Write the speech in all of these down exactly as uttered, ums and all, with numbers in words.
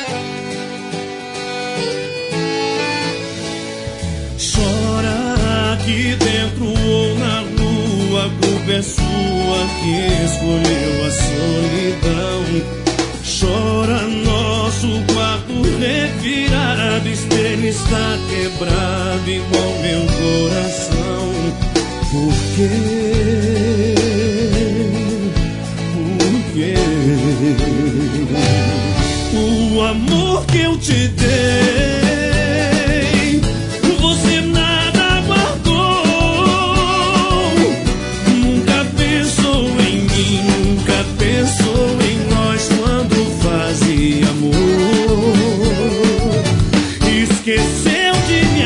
Chora aqui dentro ou na rua, a culpa é sua que escolheu a solidão. Chora nosso quarto revirado, espelho está quebrado igual meu coração. Por quê? Por quê? O amor que eu te dei, esqueceu de me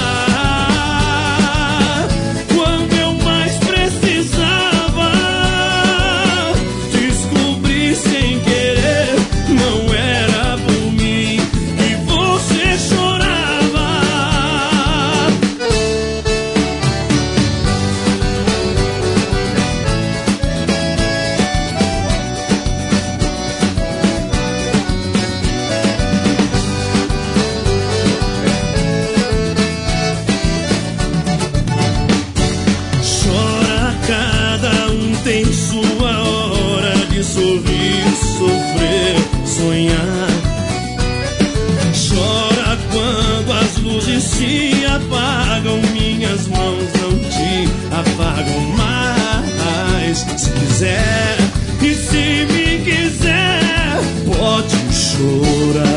amar quando eu mais precisava. Descobri sem querer, não era por mim que você chorava. Tem sua hora de sorrir, sofrer, sonhar. Chora quando as luzes se apagam, minhas mãos não te apagam mais. Se quiser e se me quiser, pode chorar.